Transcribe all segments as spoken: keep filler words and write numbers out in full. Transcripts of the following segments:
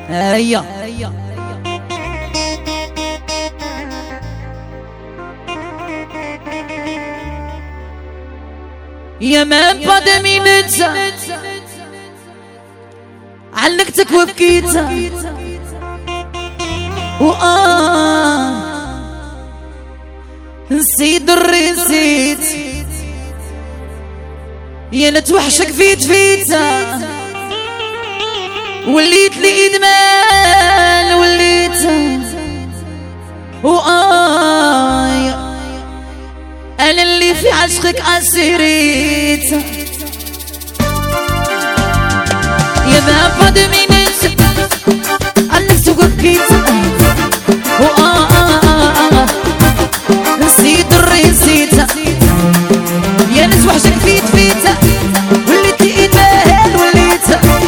هيا يا من بعد مينتا علقتك وبكيتا وآه نسيت الريسيت يا نتوحشك فيت فيتا وليت لي إدمان وليت وآه أنا اللي في عشقك أسيريت يا ما بعد من نسيت علقتك وبكيتا وآه نسيت الريسيتا يا نتوحشك فيت فيتا وليت لي إدمان وليت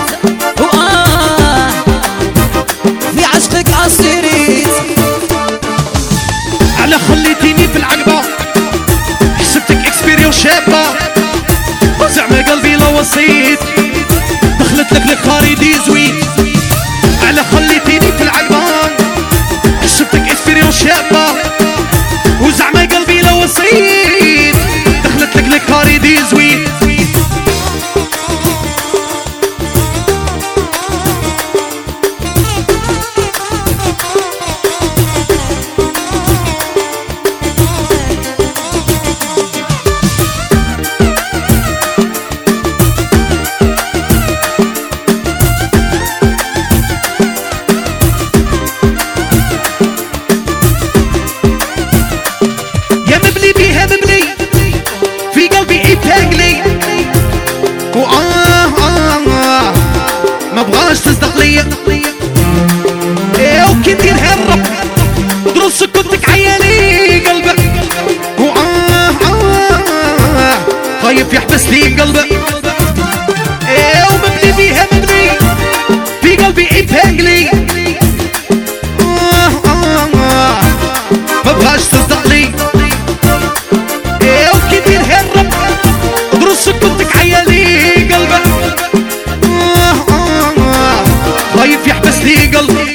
وآه في عشقك أسيريت على خليتيني في العقبة حسبتك اكسبيريون شابة زعما قلبي لو وصيت دخلت لك الخارجي زوين على خليتيني في العقبة حسبتك اكسبيريون شابة وزعما قلبي لو وصيت دخلت لك الخارجي زوين تصدق ليا ايه وكي ندير هالرب ودروس سكوتك عيالي قلبك وآه آه خايف يحبس لي قلبك ايه ومبني بيها مبني في قلبي يتهقلي آه آه آه مبغاش تصدق لي ايه وكي ندير هالرب ودروس سكوتك عيالي قلبك خايف يحبس لي قلبي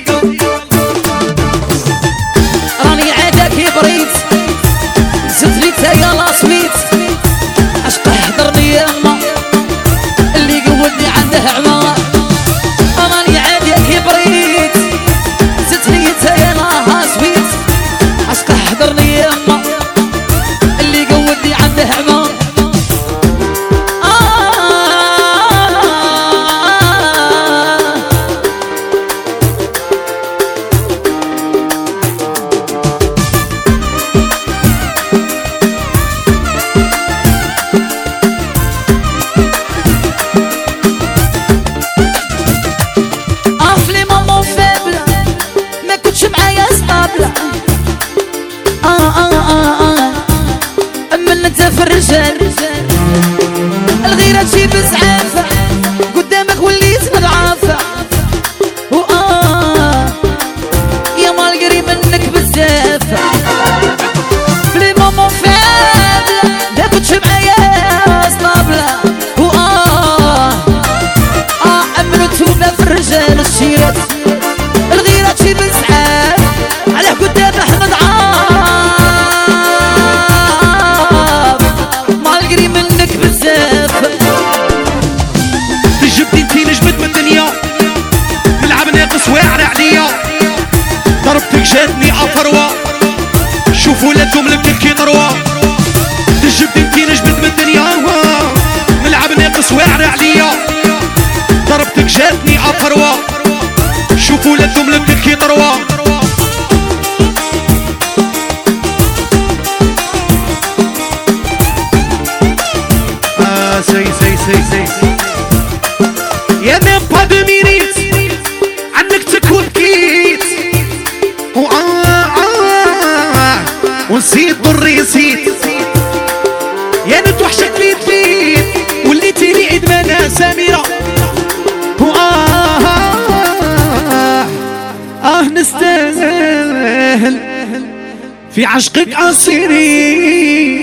راني عادك بريت زدلي تايا لاصويت عشق حضرني يما اللي قولني عنده عما راني عادك بريت زدلي تايا لاصويت عشق حضرني يما اللي قولني عنده عما في الرجال الغيرة تجيب زعافة قدامك وليت مضعافة وآه يا مالقري منك بزافة في لي مومون فابلة لا كنتش معايا صنابلة وآه آه أمنتونا في الرجال الشيرات الغيرة تجيب زعافة على قدامك مضعافة واعر عليا ضربتك جاتني افروه شوفوا لا تملك كي ضروه تجبد انتي نجبد من الدنيا ملعب ناقص واعر عليا ضربتك جاتني افروه شوفوا لا تملك كي ضروه اه سي سي سي سي يا ميم با دو مينيت ونسيت الريسيت يا نتوحشك فيت فيت وليتي لي ادمانها سميرة وآه آه, آه نستاهل في عشقك أصيري